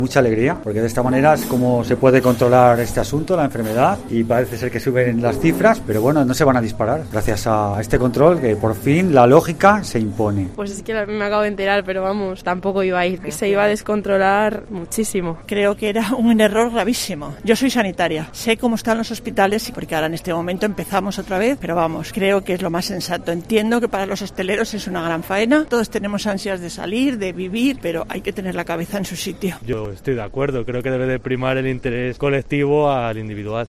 Mucha alegría, porque de esta manera es como se puede controlar este asunto, la enfermedad, y parece ser que suben las cifras, pero bueno, no se van a disparar gracias a este control que por fin la lógica se impone. Pues es que me acabo de enterar, pero vamos, tampoco iba a ir, se iba a descontrolar muchísimo. Creo que era un error gravísimo. Yo soy sanitaria, sé cómo están los hospitales, porque ahora en este momento empezamos otra vez, pero vamos, creo que es lo más sensato. Entiendo que para los hosteleros es una gran faena, todos tenemos ansias de salir, de vivir, pero hay que tener la cabeza en su sitio. Yo estoy de acuerdo, creo que debe de primar el interés colectivo al individual.